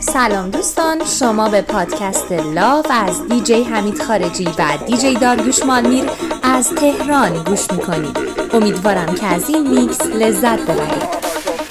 سلام دوستان، شما به پادکست لاو از دیجی حمید خارجی و دیجی داریوش مالمیر از تهران گوش میکنید. امیدوارم که از این میکس لذت ببرید.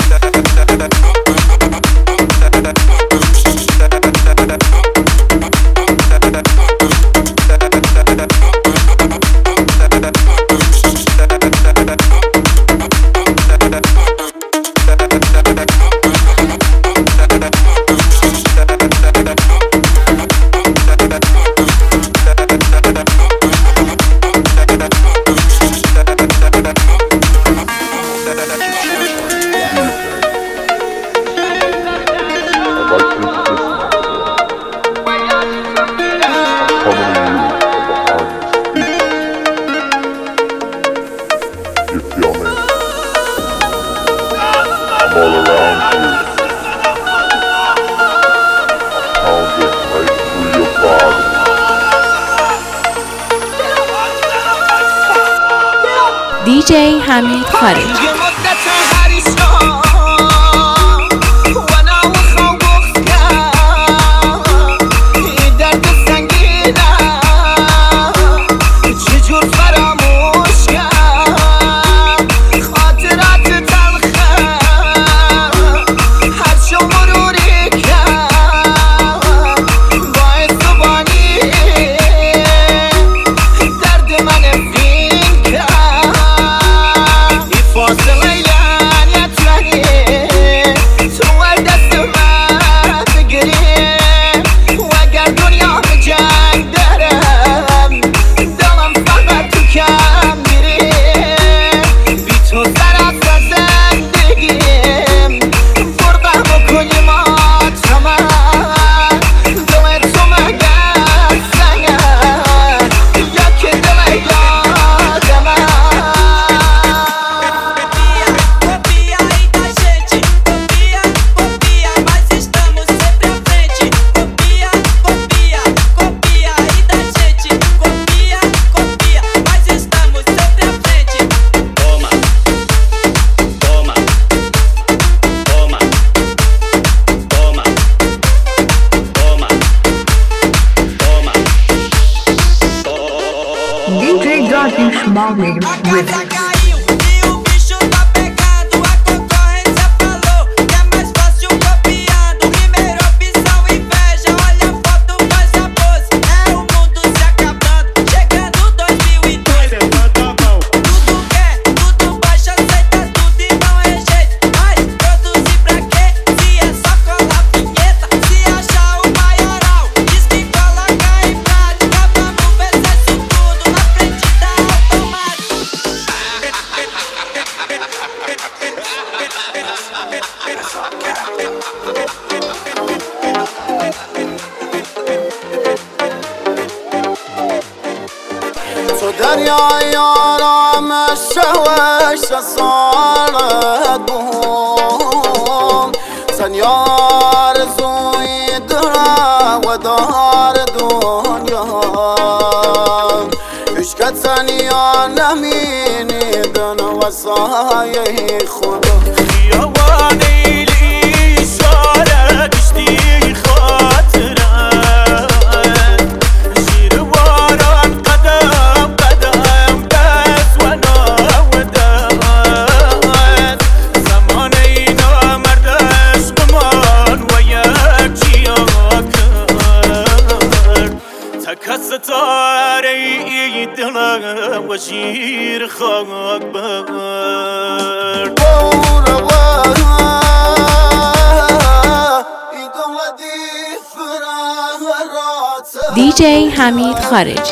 دیجی حمید خارجی. DJ Dariush Malmir with دریای آرامش شوش سالت بوم سن یار زوی درا و دار دنیا عشقت سن یا نمینی دن و سایه خدا خیابانی لی ساره کشتی خاطره ستاره دلم و شیر خاک بر دیجی حمید خارجی.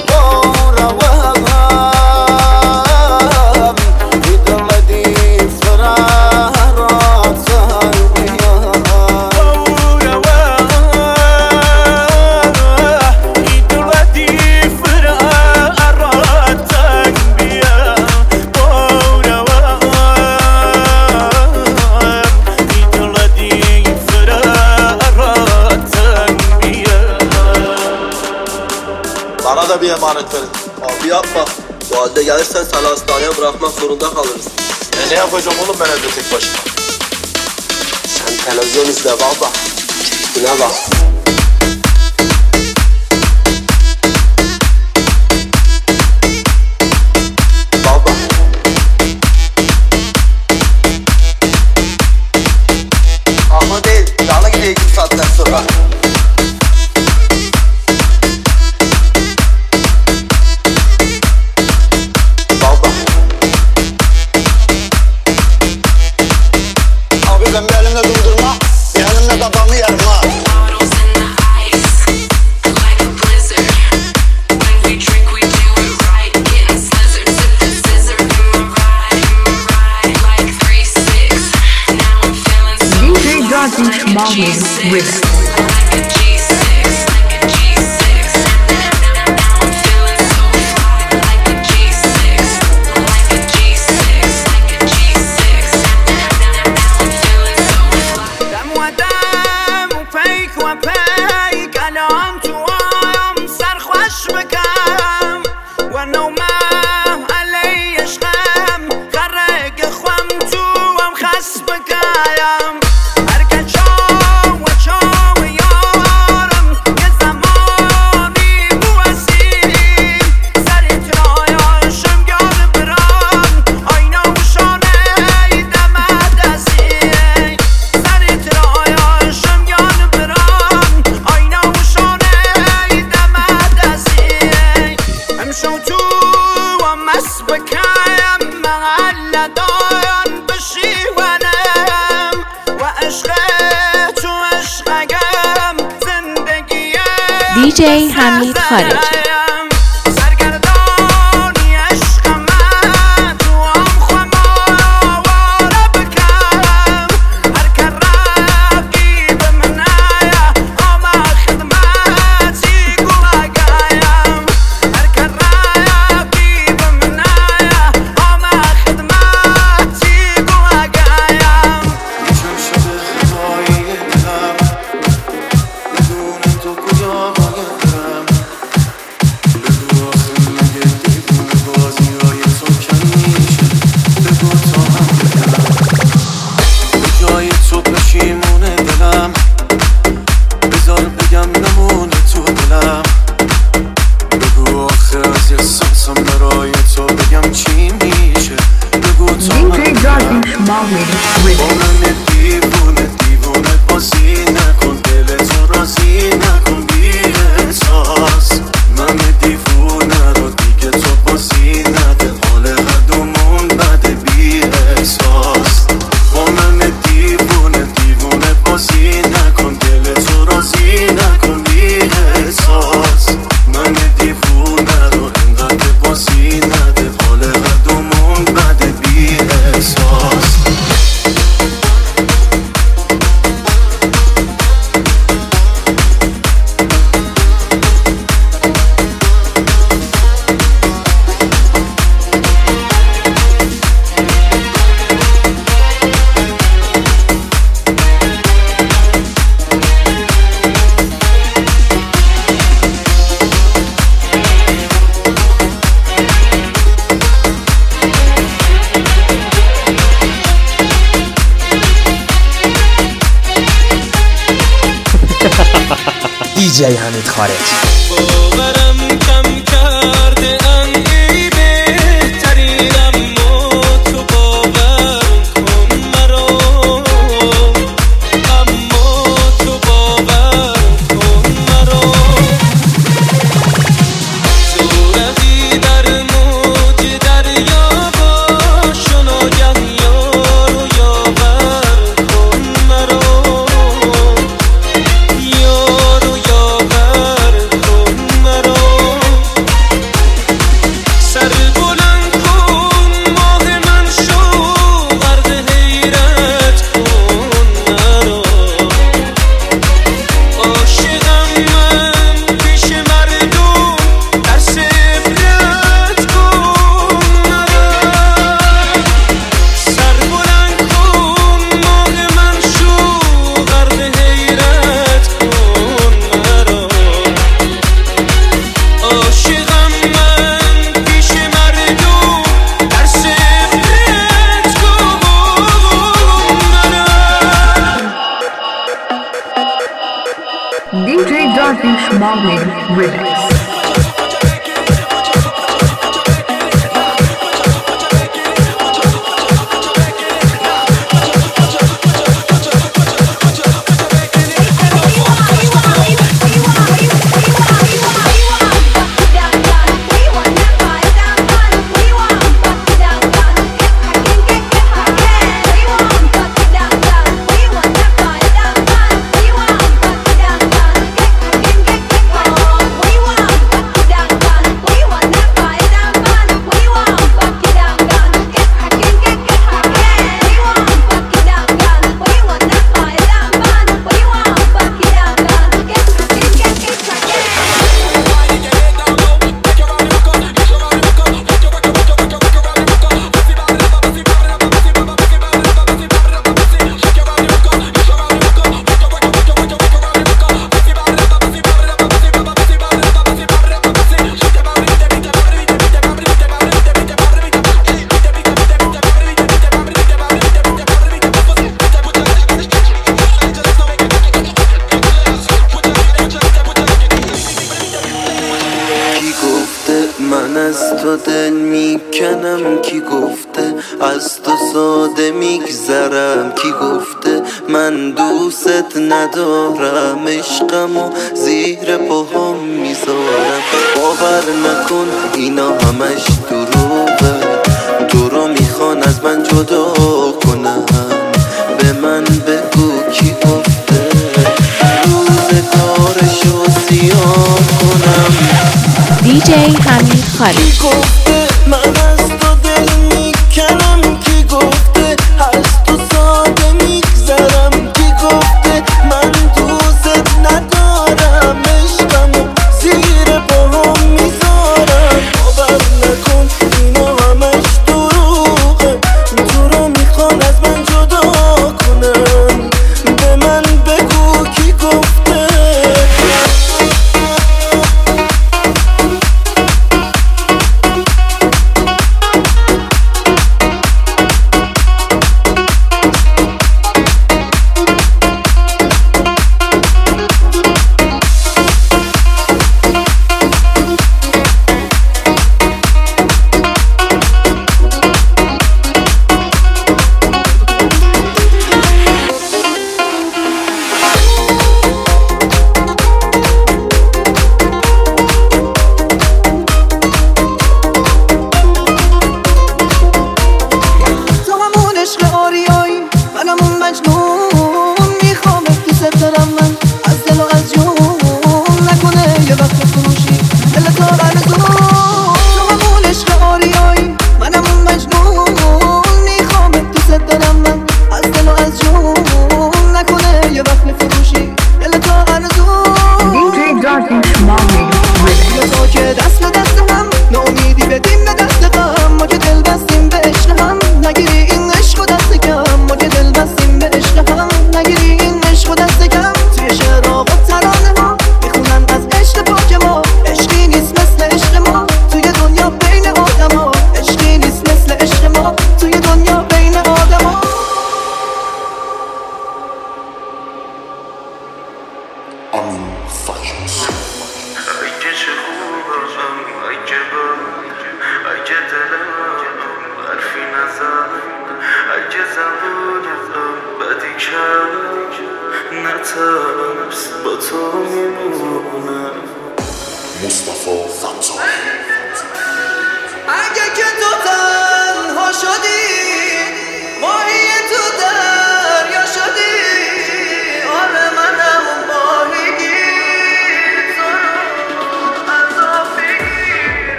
Bana da bir emanet verin. Abi yapma. Bu halde gelirsen seni hastaneye bırakmak zorunda kalırız. Ne yapacağım oğlum ben evde tek başıma? Sen televizyon izle baba. Never. Baba. Ama değil, yana gidiyor 2 saatten sonra. Baba. Abi ben bir elimle durdurma, bir elimle kafamı yerim ha. DJ Darvish Malin with DJ حمید خارجی. DJ حمید خارجی. باورم کم کرده ای بهترینم و تو باور کن مرا، اما تو باور کن مرا. صورتی در موج دریا باش و ناگه یار و یاور کن مرا، یار و یاور کن DJ Darvish Mohammed Remix. دل میکنم کی گفته از تو ساده میگذرم کی گفته من دوست ندارم عشقمو زیر پاهم میذارم باور نکن اینا همش دروغه تو رو میخوان از من جدا کنم به من بگو کی گفته روزگارشو سیاه کنم DJ حمید خالقی کی گفته من از تو دل میکنم کی گفته از تو ساده میگذرم کی گفته من دوست ندارم عشقمو زیر پاهم میذارم باور نکن اینا همش دروغه تو رو میخوان از من جدا کنم به من بگو کی گفته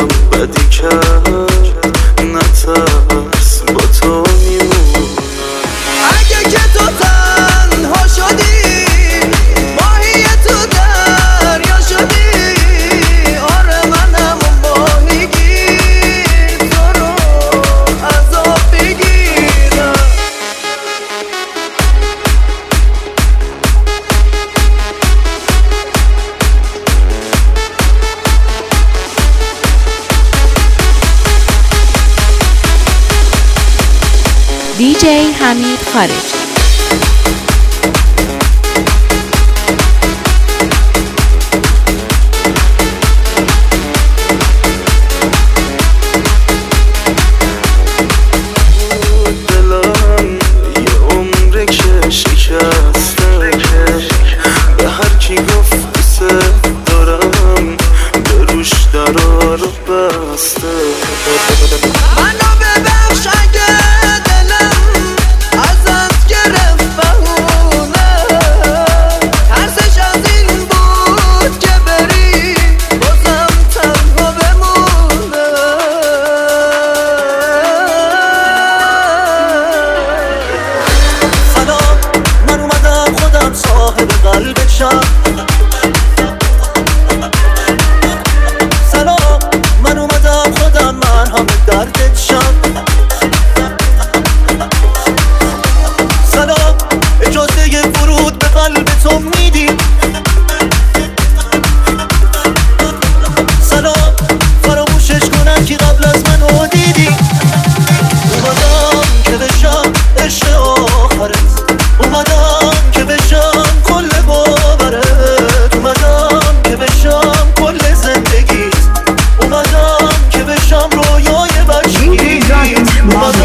بدی کرد نترس با تو میمونم دیجی حمید خارجی. DJ Darkish Mall